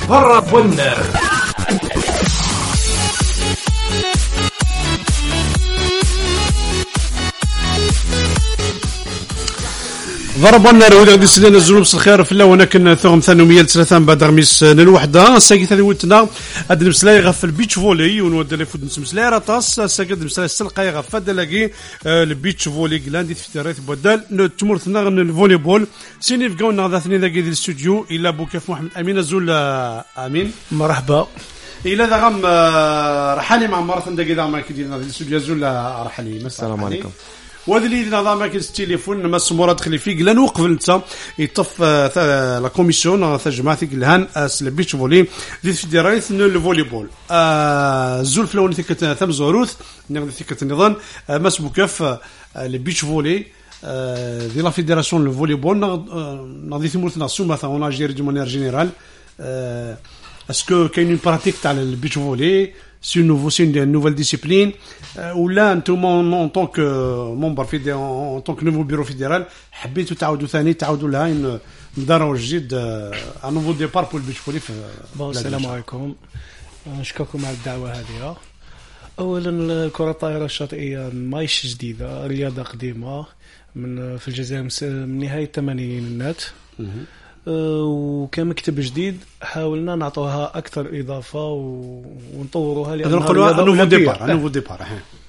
برا بونر. ضربنا نروي غادي سلينا الزلوم الخير في الله وانا كنا ثغم ثانويه ثلاثه بعد غميس الوحده ساكي ثاني ولتنا اد المسلاي غف البيتش فولي ونود لي فود نسمسلاي راطاس ساكي المسلاي السلقاي غف دلاقي البيتش فولي كلاندي في ريت بدال تمرثنا الفولي بول سيني فقونا ذاثني ذاك ديال الاستوديو الى بوكاف محمد امين الزول امين مرحبا الى ذا غم رحالي مع ماراثون داك ذا ما كيدير الاستوديو الزول رحالي السلام عليكم وهذا اللي نظام كاين التليفون ما سمورا دخلي فيه قال نوقف انت يطف لا كوميسيون تاع جماعتي الهان البيتش فولي دي فيدراليت نو الفولي بول زول فلون ثيك ثم زوروث نغدي ثيك النظام ماس بوكاف البيتش فولي دي لا فيدراسيون لو فولي بول نغدي ثمورتنا سو مثلا اون جيري دو مانيير جينيرال اسكو كاين اون براتيك تاع البيتش فولي سي نوفو سي نوفيل ديسيبلين ولا انتوما ان طونك ممبر في ان طونك نوفو بيرو فيدرال حبيتوا تعاودوا ثاني تعاودوا لها مدار جديد ان نوفو ديبار بول بيتش فولي. السلام عليكم نشكركم على الدعوه هذه. اولا الكره الطائره الشاطئيه ماهيش جديده رياضه قديمه من في الجزائر من نهايه الثمانينات وكان مكتب جديد حاولنا نعطوها اكثر اضافه ونطوروها لانها نقولوا نوفو ديبار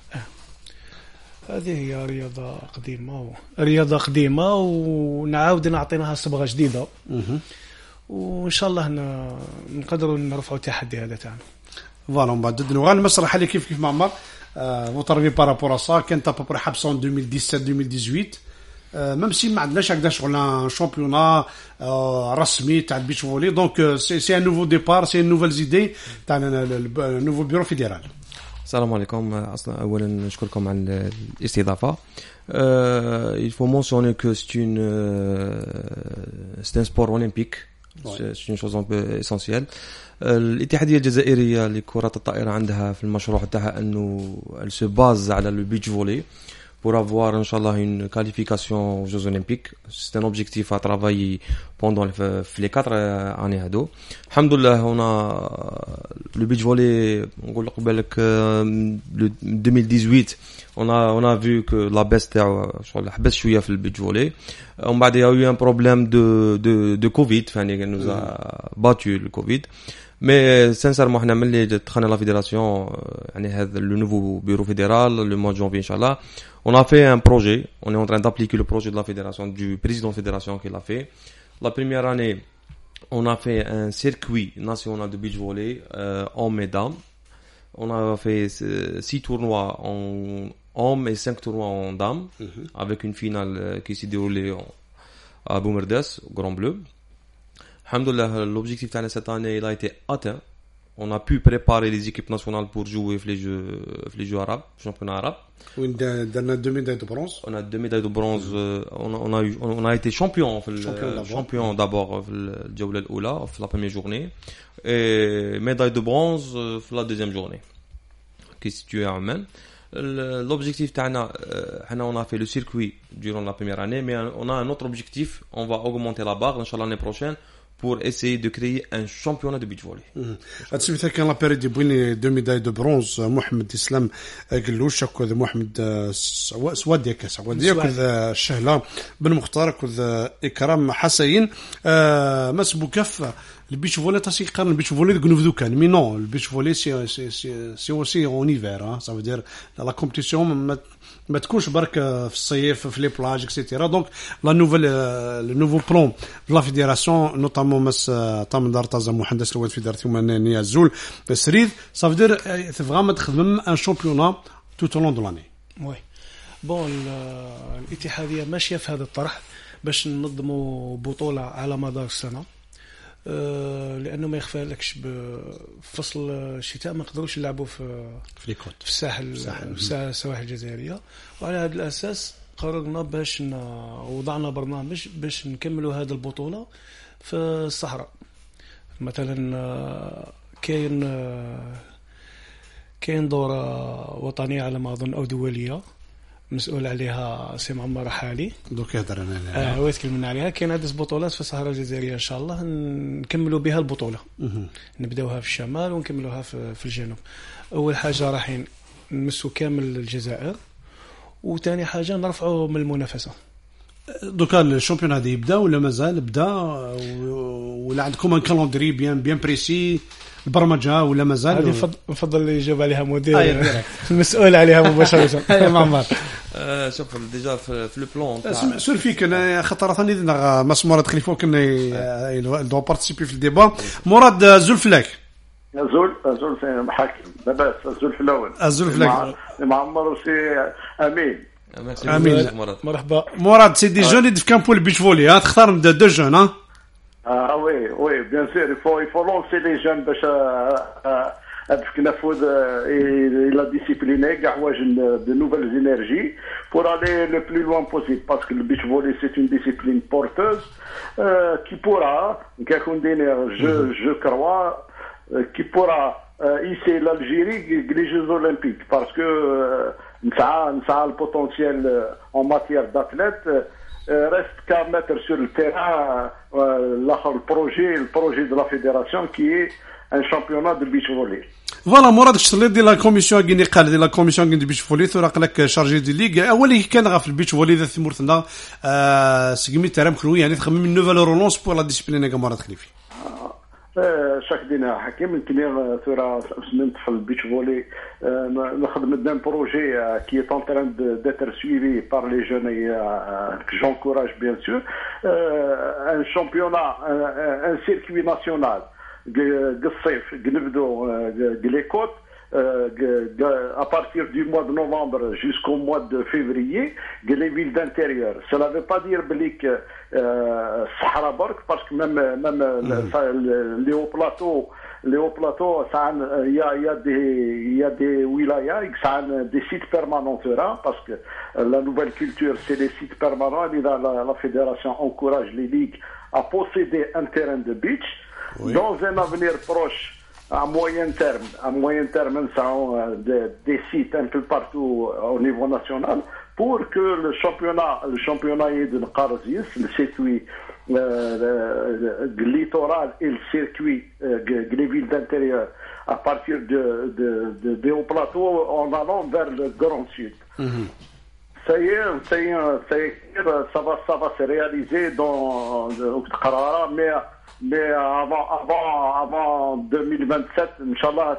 هذه هي رياضه قديمه ونعاود نعطيناها صبغه جديده وان شاء الله نقدروا نرفعوا التحدي هذا تاعنا. فوالا من بعد نغال المسرح اللي كيف معمر فوترفي بارابور سا كانت ابوبري حبسه 2017 2018 même si ما عندناش هكذا شغل شامبيونا رسمي تاع البيتش فولي دونك سي ان نوفو ديبار سي ان نوفيل زيدي تاع النوفو بيرو فيدرال. السلام عليكم. اصلا اولا نشكركم على الاستضافه. il faut mentionner que c'est un sport olympique. C'est une chose un peu essentielle. الاتحاديه الجزائريه لكره الطائره عندها في المشروع تاعها انه elle se base على le beach volley pour avoir inchallah une qualification aux Jeux Olympiques. C'est un objectif à travailler pendant les 4 années هادو. Alhamdoulilah on a le beach volley نقول قبلك 2018 on a vu que la baisse تاعو شغل حبس شويه في البيتش فولي ومن بعد il y a eu un problème de Covid يعني nous a battu le Covid. Mais sincèrement احنا ملي دخلنا لا فيدراسيون يعني هذا le nouveau bureau fédéral le mois de janvier inchallah on a fait un projet, on est en train d'appliquer le projet de la fédération, du président de la fédération qui l'a fait. La première année, on a fait un circuit national de beach volley en mesdames. On a fait 6 tournois en hommes et 5 tournois en dames, avec une finale qui s'est déroulée à Boumerdes, au Grand Bleu. Alhamdoulilah, l'objectif de cette année il a été atteint. On a pu préparer les équipes nationales pour jouer les jeux arabes, championnat arabe. On a 2 médailles de bronze. On a 2 médailles de bronze. On a été champion d'abord في الجولة الأولى في la première journée et médaille de bronze في la deuxième journée qui est située à Amman. L'objectif تاعنا on a fait le circuit durant la première année mais on a un autre objectif, on va augmenter la barre inchallah l'année prochaine pour essayer de créer un championnat de beach volley. هادشي كان لا بيريود يبغيني 2 ميداي دو برونز محمد اسلام قلوش كذا محمد سواديك الشهله بن مختار كذا اكرام حسين مسبو كف البيتش فولي تسيقرن البيتش فولي كنوفدو كان مي نو البيتش فولي سي اوسي اون ايفير سا فو دير لا كومبيتيسيون ما تكونش برك في الصيف في لي بلاج اكسيتيرا دونك لا نوفيل لو نوفو بلان لا فيدراسيون نوتامون مس طام دار طازا محدث الواد فيدراسيون نيا زول سريد صافي دير تفغام تخدم ان شامبيونا توت لون دو لاني. وي بون الاتحاديه ماشيه في هذا الطرح باش ننظموا بطوله على مدار السنه لانه ما يخفى لكش بفصل الشتاء ما يقدروش يلعبوا في الساحل في السواحل الجزائريه وعلى هذا الاساس قررنا باش وضعنا برنامج باش نكملوا هذه البطوله في الصحراء. مثلا كاين دورة وطنية على ما أظن أو دولية مسؤول عليها سي معمر حالي دوك يهضر انا عليها. هو يتكلمنا عليها. كاين عدة بطولات في الصحراء الجزائرية ان شاء الله نكملوا بها البطولة. نبداوها في الشمال ونكملوها في الجنوب. اول حاجة راح نمسوا كامل الجزائر، وثاني حاجة نرفعوا من المنافسة. دوكا الشامبيون هذا يبدا ولا مازال بدا، ولا عندكم ان كالندري بيان بريسي البرمجه ولا مازال؟ هذه نفضل اللي يجاوب عليها مدير المسؤول عليها مباشره. يا معمر شوف ديجا في لو بلان سول فيك انا خاطر ثاني مسمورات خليفه كنا دو بارتيسيبي في الديبا. مراد زلفلاك زول سي محاكم لاباس. الزلفلاك معمر وسي امين. امين مرحبا. مراد سي دي جون اللي كان بول بيتش فولي ها تختار دو جون ها. وي بيان سور يفو لونسي لي جون باش باش نفوذ الى ديسيبليني كاع واجن دو نوفيل انرجي pour aller le plus loin possible parce que le beach volley c'est une discipline porteuse qui pourra je crois qui pourra hisser l'Algérie les Jeux Olympiques parce que ça a le potentiel en matière d'athlètes. Reste qu'à mettre sur le terrain le projet de la fédération qui est un championnat de beach volley. فوالا مراد الشغل ديال لا كوميسيون كي قال ديال لا كوميسيون ديال بيتش فولي ثورق لك شارجي دي ليغ اولي كان غا في البيتش فولي ذا ثمورتنا سقمي ترام كلوي يعني تخمم من نوفال رولونس بور لا ديسيبلين كاع مراد خليفي. شاك دينا حكيم يمكن ثورة سنين في البيتش فولي نخدم دان بروجي كي est en train d'être suivi par les jeunes et que j'encourage bien sûr un championnat un circuit national الصيف نبدو les côtes à partir du mois de novembre jusqu'au mois de février les villes d'intérieur. Cela ne veut pas dire que Sahara Bark parce que même les hauts plateaux il y a des wilayas des sites permanents parce que la nouvelle culture c'est les sites permanents et la fédération encourage les ligues à posséder un terrain de beach. Oui. Dans un avenir proche, à moyen terme, ça des sites un peu partout au niveau national pour que le championnat de Qarazis, le circuit littoral et le circuit des villes d'intérieur à partir des hauts plateaux en allant vers le Grand Sud. Mm-hmm. Ça va se réaliser dans Qarara, mais avant 2027, Inch'Allah,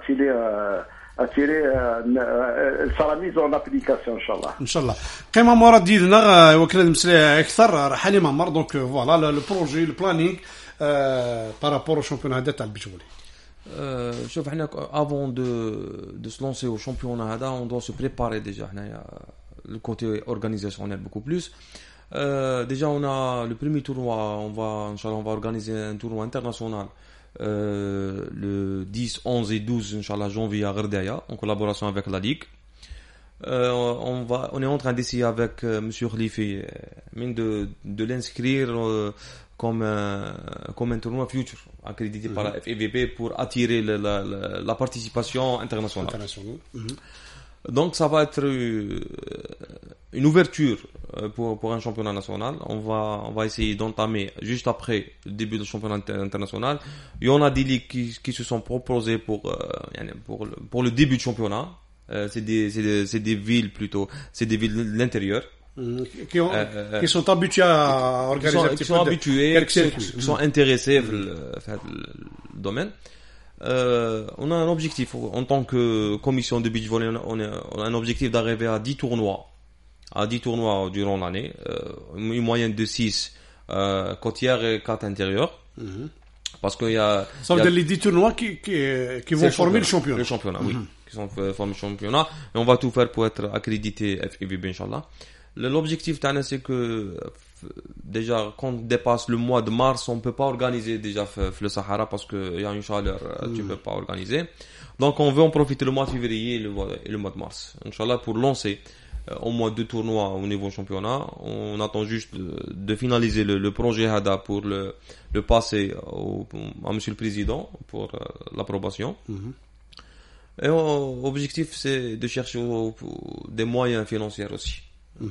sera mise en application, Inch'Allah. Inch'Allah. قيمة مراد ديالنا وكنا نمسلي أكثر حالي معمر دونك فوالا لو بروجي لو بلانينغ بارابور au championnat تاع البيتش فولي. شوف احنا avant de se lancer au championnat هذا on doit se préparer déjà احنا le côté organisationnel beaucoup plus. Déjà on a le premier tournoi, on va organiser un tournoi international le 10, 11 et 12 Inch'Allah janvier à Gerdaya en collaboration avec la Ligue. On est en train d'essayer avec monsieur Khalifi de l'inscrire comme un tournoi futur accrédité par la FEVP pour attirer la participation internationale. Donc ça va être une ouverture pour un championnat national. On va essayer d'entamer juste après le début du championnat international. Il y en a des ligues qui se sont proposées pour le début du championnat. C'est des villes plutôt, c'est des villes de l'intérieur. Qui sont habitués à organiser qui sont habitués, qui sont intéressés dans le domaine. On a un objectif en tant que commission de beach volley, on a un objectif d'arriver à 10 tournois durant l'année, une moyenne de 6 côtières et 4 intérieures. Parce qu'il y a ça veut dire les 10 tournois qui vont former le championnat. Oui, qui sont former le championnat, et on va tout faire pour être accrédité FEVB Inch'Allah. L'objectif c'est que déjà quand on dépasse le mois de mars, on peut pas organiser déjà le Sahara parce que il y a une chaleur, tu peux pas organiser. Donc on veut en profiter le mois de février et le mois de mars. Inch'Allah pour lancer au moins 2 tournois au niveau championnat. On attend juste de finaliser le projet HADA pour le passer à monsieur le président pour l'approbation. Et l'objectif, c'est de chercher des moyens financiers aussi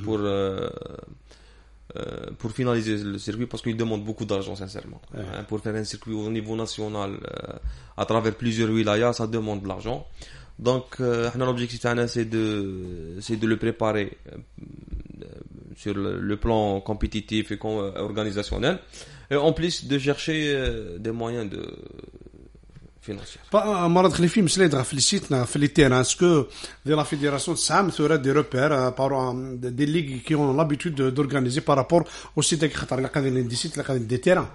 pour finaliser le circuit, parce qu'il demande beaucoup d'argent, sincèrement. Pour faire un circuit au niveau national à travers plusieurs wilayas, ça demande de l'argent. Donc, l'objectif, c'est de le préparer sur le plan compétitif et organisationnel, et en plus de chercher des moyens financiers. مرة دخلي في مسألة في السيت في لي تيران اسكو دي لا فيديراسيون تسعى ثورة دي روبير بارو دي ليغ كي اون لابيتود دورغانيزي بارابور او سيت كي خاطر لا قادين دي سيت لا قادين دي تيران.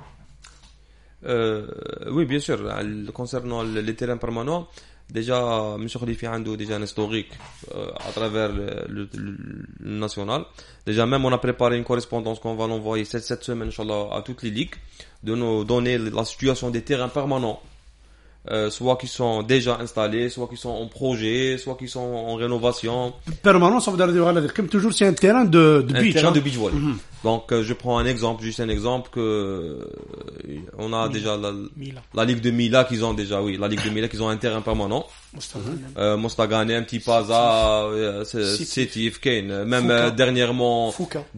Oui, bien sûr. Concernant les terrains permanents, déjà, M. Khalifi a déjà un historique à travers le national. Déjà, même on a préparé une correspondance qu'on va l'envoyer cette semaine, Inch'Allah, à toutes les ligues, de nous donner la situation des terrains permanents. Soit qui sont déjà installés, soit qui sont en projet, soit qui sont en rénovation. Permanent, ça veut dire comme toujours, c'est un terrain de beach. Un terrain de beach volley. Donc, je prends juste un exemple que on a déjà la Ligue de Mila qu'ils ont déjà, la Ligue de Mila qu'ils ont un terrain permanent. Mostagane, un petit Paza, Sétif, Kane, même dernièrement,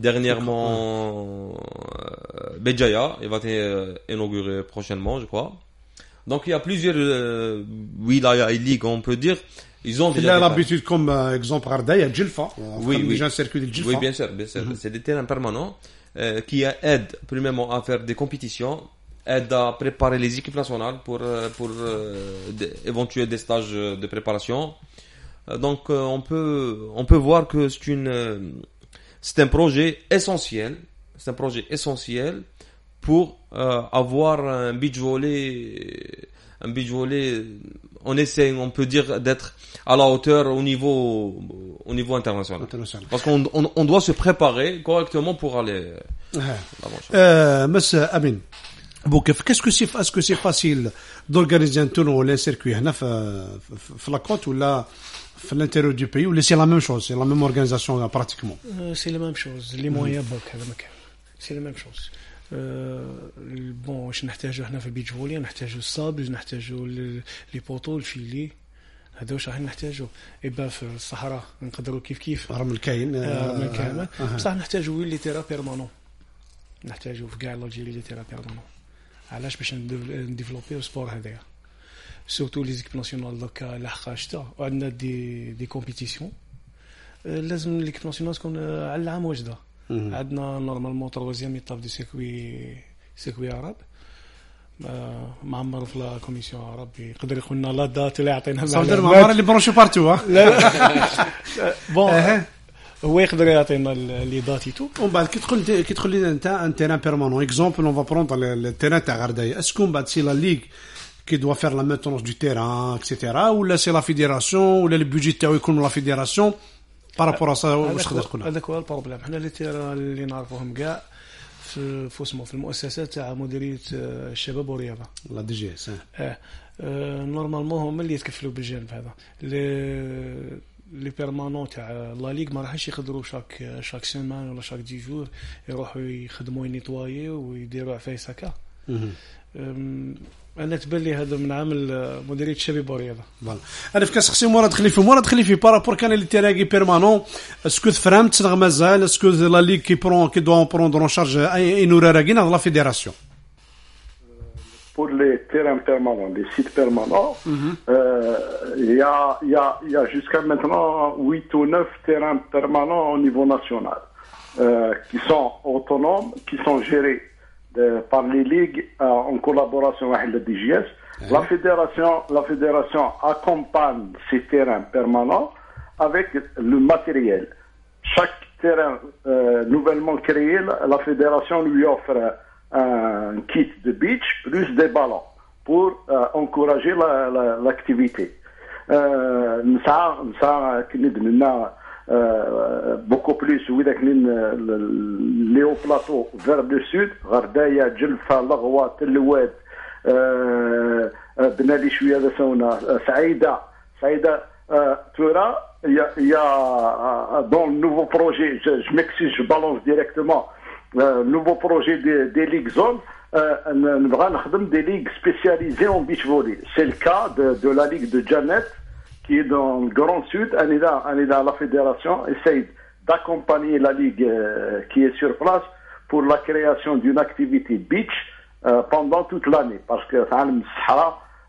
Béjaïa, il va être inauguré prochainement, je crois. Donc il y a plusieurs wilayas et ligues, on peut dire, ils ont déjà l'habitude comme exemple Ardaya, Djilfa. Oui, déjà un circuit de Djilfa. Oui, bien sûr. C'est des terrains permanents qui aident premièrement à faire des compétitions, aident à préparer les équipes nationales pour éventuer des stages de préparation. Donc on peut voir que c'est un projet essentiel. C'est un projet essentiel pour avoir un beach volley, on essaie, on peut dire, d'être à la hauteur au niveau international. Parce qu'on doit se préparer correctement pour aller là-bas. Monsieur Amin, est-ce que c'est facile d'organiser un tournoi ou un circuit هنا في la côte ou là à l'intérieur du pays, ou c'est la même chose, c'est la même organisation pratiquement? C'est la même chose, les moyens c'est la même chose. واش نحتاجو هنا في البيتش فولي، نحتاجو الصابج، نحتاجو لي بوطو الفيلي، هذا واش راح نحتاجو. إبا في الصحراء نقدروا كيف رمل كاين بصح نحتاجو لي تيرا بيرمانون، نحتاجو في كاع الجيري لي تيرا بيرمانون. علاش؟ باش نديفلوبيو السبور هذايا، سورتو لي زيكيب ناسيونال دوكا لحقا شتا وعندنا دي كومبيتيسيون، لازم ليكيب ناسيونال تكون على العام واجده. عندنا نورمالمون تروازيام ايطاب دو سيركوي عرب، معمر في لا كوميسيون عرب يقدر يقول لنا لا دات اللي يعطينا صدر معمر اللي برونشي بارتو لا بون هو يقدر يعطينا لي داتي تو. ومن بعد كي تقول لي انت ان تيران بيرمانون اكزومبل اون فا بروندر التيران تاع غردايه، اسكو من بعد سي لا ليغ qui doit faire la maintenance du terrain etc. ou là c'est la fédération ou là le budget تاعو يكون la fédération بارابور ça واش تقدر تقول؟ هذاك هو البروبليم. حنا اللي نعرفوهم كاع في في المؤسسات تاع مديريه الشباب والرياضه لا دي جي اس. نورمالمون هما اللي يتكفلوا بالجانب هذا. لي بيرمانون تاع لا ليغ ما راحش يقدروا شاك سيمان ولا شاك 10 جور يروحوا يخدموا ينيطوايي ويديروا عفايس هكا. انا تبان لي هذا من عامل مديريه الشباب والرياضه. فوالا انا في كنسقسي مراد خليفي بارابور كان لي تيراغي بيرمانون، اسكو فهمت صدق مازال اسكو لا ليغ كي دو بروندر اون شارج اي نوراراغينا لا فيديراسيون. Pour les terrains permanents, les sites permanents, il y a jusqu'à maintenant 8 ou 9 terrains permanents au niveau national qui sont autonomes, qui sont gérés par les ligues en collaboration avec le DGS. La fédération accompagne ces terrains permanents avec le matériel. Chaque terrain nouvellement créé, la fédération lui offre un kit de beach plus des ballons pour encourager l'activité. Beaucoup plus les hauts plateaux vers le sud, Ghardaya, Djelfa, Lagwa, Telloued, Benali Chouia de Sauna, Saïda, Toura. Il y a dans le nouveau projet, je m'excuse, je balance directement, nouveau projet des ligues zones, des ligues spécialisées en beach volley. C'est le cas de la ligue de Janet qui est dans le Grand Sud. La fédération essaye d'accompagner la ligue qui est sur place pour la création d'une activité beach pendant toute l'année, parce que Sahara,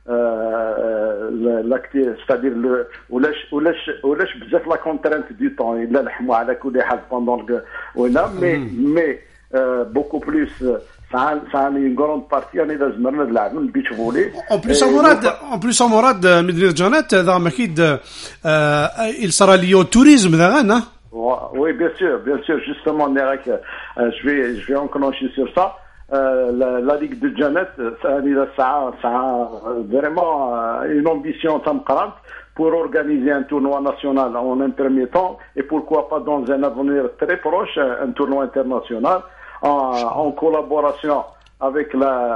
c'est-à-dire ولاش بزاف la contrainte du temps الا نحموا على كل حال pendant mais beaucoup plus ça une grande partie انا لازم نلعبوا البيتش فولي. En plus مراد مدينة جانات هذا اكيد il sera lié au tourisme là. Oui, bien sûr, justement, Nerek, je vais enclencher sur ça. La Ligue de Janet, ça a vraiment une ambition tamqrant pour organiser un tournoi national en un premier temps, et pourquoi pas dans un avenir très proche, un tournoi international, en collaboration avec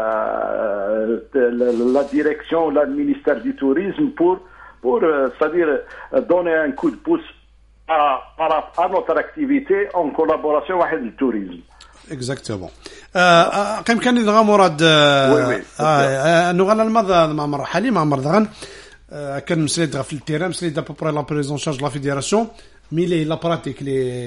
la direction, le ministère du Tourisme, pour c'est-à-dire donner un coup de pouce à notre activité en collaboration avec le tourisme. Exactement. كم كان يدغى مراد نغال المضى مع حليم عمر دغن كان مسليد في التيران مسليد ابوبري لا بريزون شارج لا فيديراسيون مي لي لا براتيك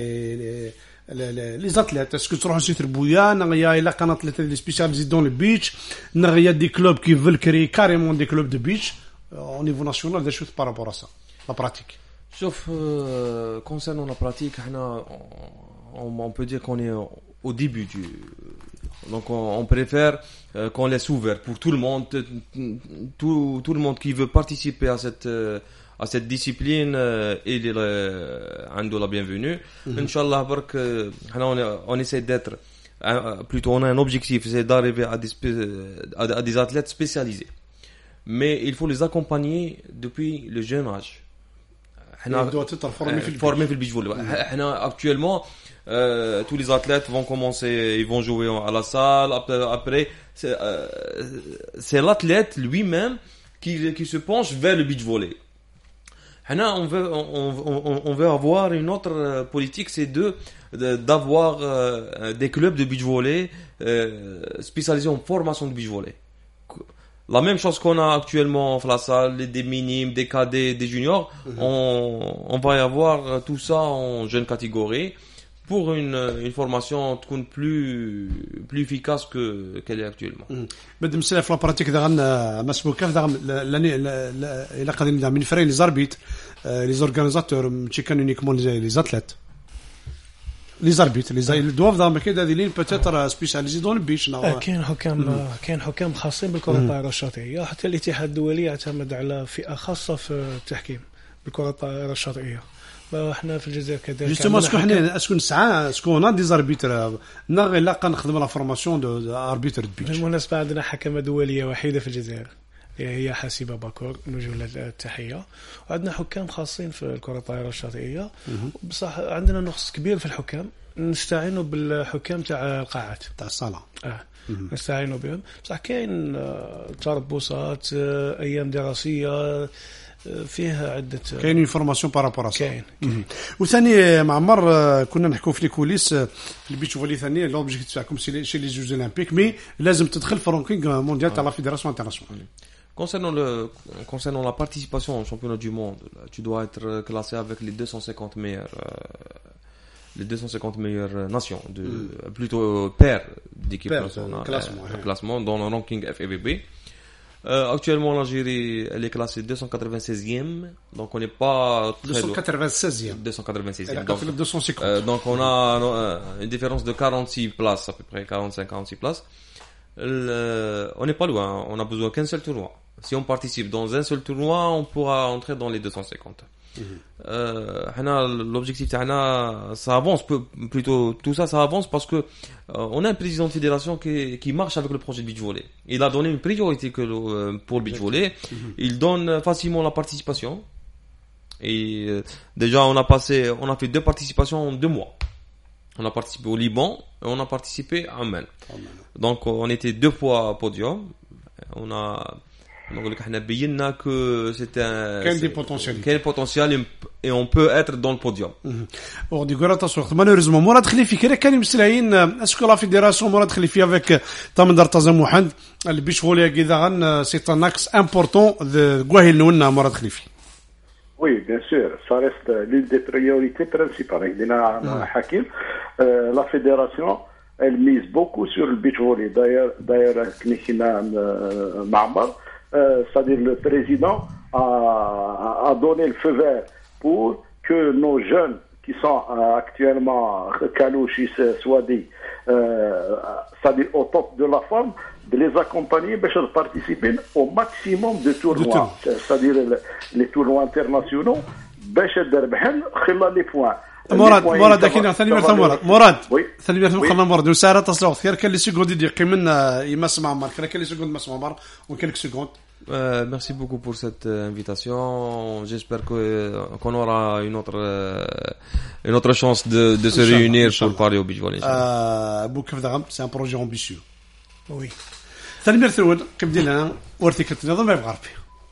لي زاتليت اسكو تروحوا سيت ربويا نغيا الا قناه لي سبيسياليزي دون البيتش نغيا دي كلوب كي فول كري كاريمون دي كلوب دو بيتش au niveau national des choses par rapport à ça la pratique. Sauf concernant la pratique, on peut dire qu'on est au début donc on préfère qu'on laisse ouvert pour tout le monde, tout le monde qui veut participer à cette discipline, il est la bienvenue. Inch'Allah, on essaie d'être plutôt, on a un objectif, c'est d'arriver à des athlètes spécialisés, mais il faut les accompagner depuis le jeune âge. Il doit être formé في البيتش فولي. Actuellement tous les athlètes vont commencer, ils vont jouer à la salle, après c'est l'athlète lui-même qui se penche vers le beach volley. On veut avoir une autre politique, c'est d'avoir des clubs de beach volley spécialisés en formation de beach volley. La même chose qu'on a actuellement en la salle, des minimes, des cadets, des juniors, on va y avoir tout ça en jeune catégorie pour une formation plus efficace qu'elle est actuellement. بدي مسألة في البراتيك دغن مسبوكة دغن لاني إلى قديم دغن من فريق لي زاربيت لي زورغانيزاتور ماشي كانوا يونيكمون لي زاتليت لي زاربيت لي دوف دغن كده هذه لين بتاتر سبيسياليزي دون البيش. كاين حكام خاصين بالكرة الطائرة الشاطئية، حتى الاتحاد الدولي يعتمد على فئة خاصة في التحكيم بالكرة الطائرة الشاطئية. احنا في الجزائر كذلك جوستومون اسكو نسعى اسكو انا دي زاربيتر نغي لا كنخدم لا فورماسيون دو اربيتر دو بيتش. بالمناسبة عندنا حكمة دولية وحيدة في الجزائر هي حسيبة باكور، نوجه لها التحية. وعندنا حكام خاصين في الكرة الطائرة الشاطئية، بصح عندنا نقص كبير في الحكام، نستعينوا بالحكام تاع القاعات تاع الصالة نستعينوا بهم. بصح كاين تربصات ايام دراسية فيها عدة كاين انفورماسيون بارابور كاين. وثاني معمر كنا نحكوا في لي كوليس في البيتش فولي ثاني لوبجيكتيف تاعكم شي لي جوز اولمبيك مي لازم تدخل في الرانكينغ مونديال تاع لا فيدراسيون انترناسيونال. Concernant la participation au championnat du monde, tu dois être classé avec les 250 meilleures nations, plutôt paires d'équipes nationales, classement dans le ranking FFVB. Actuellement, l'Algérie, elle est classée 296e, donc on n'est pas très 296e. 296e. Donc on a une différence de 46 places, à peu près 45-46 places. On n'est pas loin, on a besoin qu'un seul tournoi. Si on participe dans un seul tournoi, on pourra entrer dans les 250. L'objectif ça avance plutôt, tout ça avance parce que on a un président de fédération qui marche avec le projet de beach volley. Il a donné une priorité pour le beach volley. Il donne facilement la participation et déjà on a fait 2 participations en 2 mois. On a participé au Liban et on a participé à Amman. Donc on était 2 fois podium. On a بينا que c'était كاين دي بوتنسيال et on peut être dans le podium. ودي غرات الوقت مالوريزمون مراد خليفي كان مسلاين اسكو لا فيدراسيون مراد خليفي افيك تامدار تزمحند البيش فولي كذا سي ان اكس امبورطون ذ غواهي لنا مراد خليفي. Oui, bien sûr, ça reste l'une des priorités principales. Hakim, la fédération, elle mise beaucoup sur le beach volley. D'ailleurs, c'est-à-dire le président a donné le feu vert pour que nos jeunes qui sont actuellement Kalouchi, Swadi, c'est-à-dire au top de la forme, de les accompagner pour participer au maximum de tournois, c'est-à-dire les tournois internationaux, باش تربحن خلال les points. مراد داكين ثاني مراد وي ثاني مراد مراد وساره تصلوا خير كان لي سكوند دي قيمنا يمس معمر كان لي سكوند مس معمر وكان سكوند. Merci beaucoup pour cette invitation. J'espère qu'on aura une autre chance de se réunir pour parler au beach volley. Boukef Dagam, c'est un projet ambitieux. Oui. ثاني مرثون كيف دينا ورثي كتنظم ما يبغى